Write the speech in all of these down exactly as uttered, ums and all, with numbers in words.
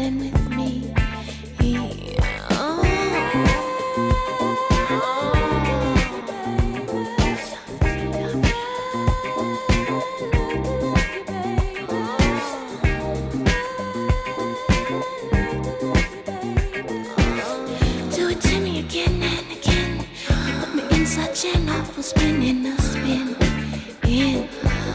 smiling with me. Oh, do it to me again and again. You put me in such an awful spin, in a spin, in.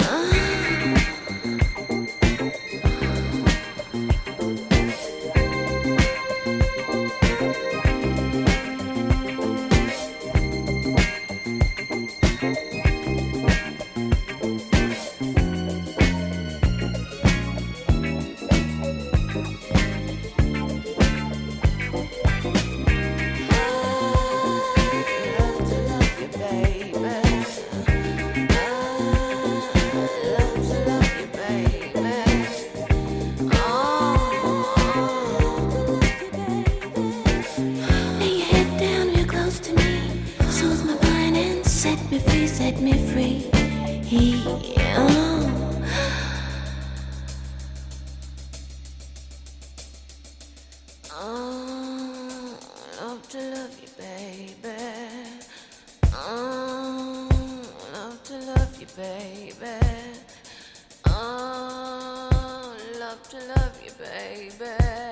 Set me free, set me free. Oh. Oh, love to love you, baby. Oh, love to love you, baby. Oh, love to love you, baby.